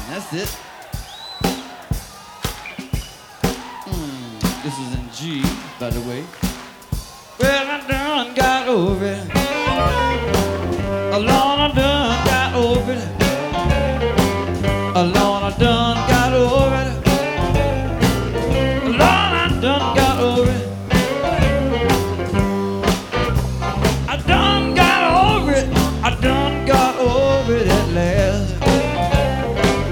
That's it. This is in G, by the way. Well, I done got over it. Lord, I done got over it. Lord, I done got